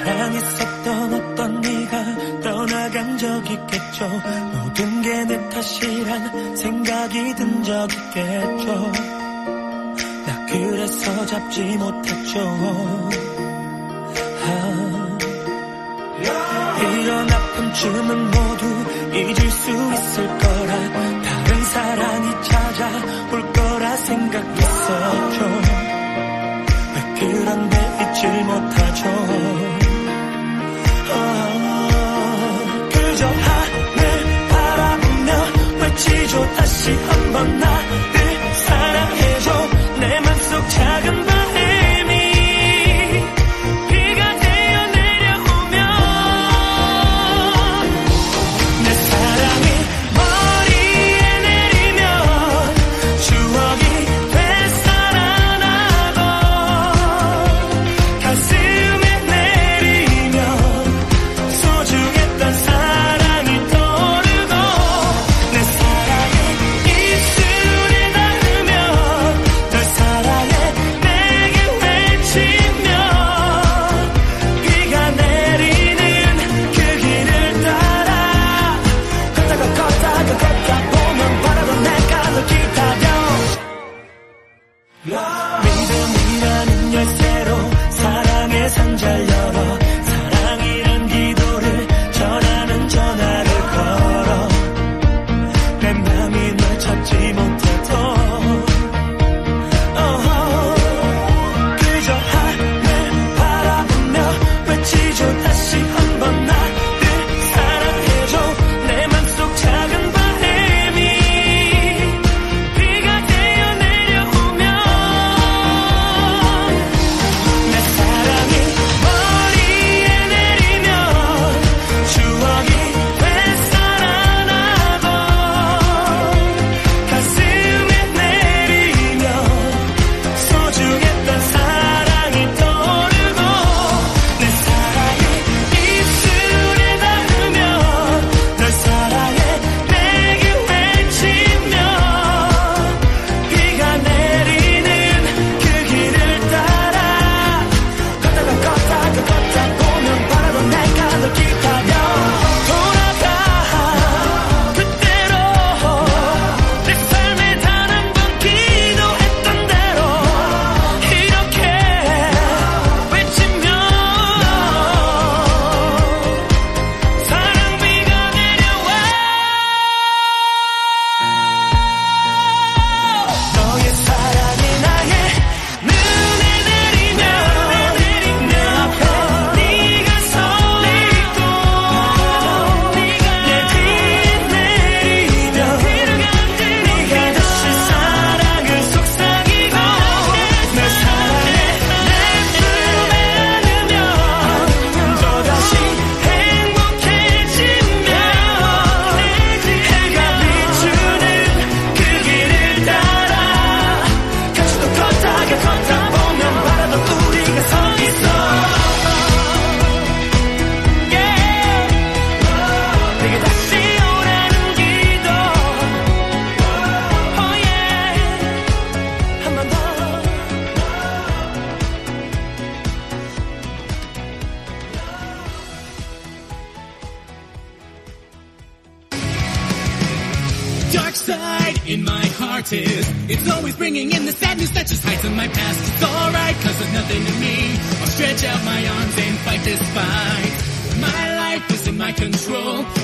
사랑했었던 어떤 네가 떠나간 적 있겠죠. 모든 게 내 탓이란 생각이 든 적 있겠죠. 나 그래서 잡지 못했죠. 이런 아픔쯤은 모두 잊을 수 있을 거라, 다른 사랑이 찾아올 거라 생각했었죠. 그런데 잊질 못하죠. 그저 하늘 바라보며 외치죠. 다시 한번 나를 사랑해줘. 내 맘속 작은 바람이 비가 되어 내려오면 내 사랑이 머리에 내리면 추억이 되살아나고 가슴에 내리면 소중했던 사랑이 떠오르고 내 사랑이 입술에 닿으면 널 사랑해 내게 외치며 비가 내리는 그 길을 따라 걷다가 보면 바라던 내가 널 기다려. 믿음이라는 열쇠로 사랑의 상자를 열어 사랑이란 기도를 전하는 전화를 걸어 내 맘이 널 찾지 못해도 그저 하늘 바라보며 외치죠. 다시 한번 나를 사랑해줘. 내 맘속 작은 바람이 비가 되어 내려오면 내 사랑이 머리에 내리면 추억이 되살아나고 가슴에 내리면 소중했던 사랑이 떠오르고 내 사랑이 입술에 닿으면 널 사랑해 내게 외치며 비가 내리는 그 길을 따라 걷다 보면 바라던 내가 널 기다려. 돌아가 그때로 내 삶에 단 한 번 기도했던 대로 이렇게 외치며 사랑비가 내려와. 너의 사랑이 나의 눈에 내리면 내 앞에 네가 서 있고 내 뒤에 내리면 네가 다시 사랑을 속삭이고 내 사랑에 내 품에 안으면 또다시 행복해지며 해가 비추는 그 길을 따라 같이 또 걷다 보면 바라던 우리가 서 있어. 내게 다시 오라는 기도. 한 번 더. Dark side in my heart is, it's always bringing in the sadness that just hides in my past. It's alright, cause there's nothing in me. I'll stretch out my arms and fight this fight. My life is in my control.